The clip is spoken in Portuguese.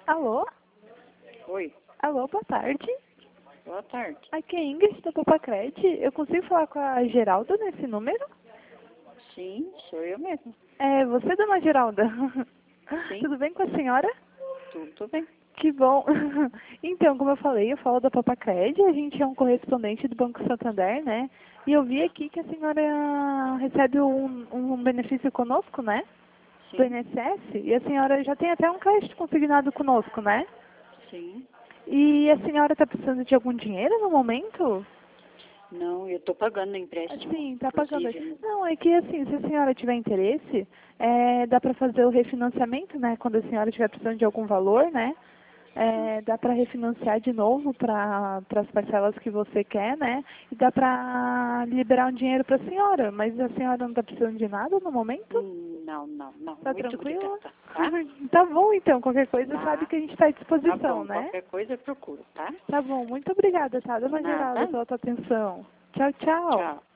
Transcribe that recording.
Alô? Oi, Alô, boa tarde. boa tarde. Aqui é Ingrid da Papacred. Eu consigo falar com a Geralda nesse número? Sim, sou eu mesmo. É você, dona Geralda? Sim. Tudo bem com a senhora? Tudo bem. Que bom. Então, como eu falei, eu falo da Papacred. A gente é um correspondente do Banco Santander, né? E eu vi aqui que a senhora recebe um benefício conosco, né? Do Sim, INSS. E a senhora já tem até um crédito consignado conosco, né? sim. E a senhora está precisando de algum dinheiro no momento? Não, eu tô pagando o empréstimo, Sim, está pagando. inclusive. Não, é que assim, se a senhora tiver interesse, dá para fazer o refinanciamento, né? Quando a senhora estiver precisando de algum valor, né? Dá para refinanciar de novo para as parcelas que você quer, né? E dá para liberar um dinheiro para a senhora. Mas a senhora não está precisando de nada no momento? Não. Tá Muito tranquila? obrigada, tá? Tá bom, então. Qualquer coisa sabe Tá. que a gente está à Tá disposição, bom, né? qualquer coisa eu procuro, tá? Tá bom. Muito obrigada, tá, dona Geralda, Nada. pela tua atenção. Tchau, tchau. Tchau.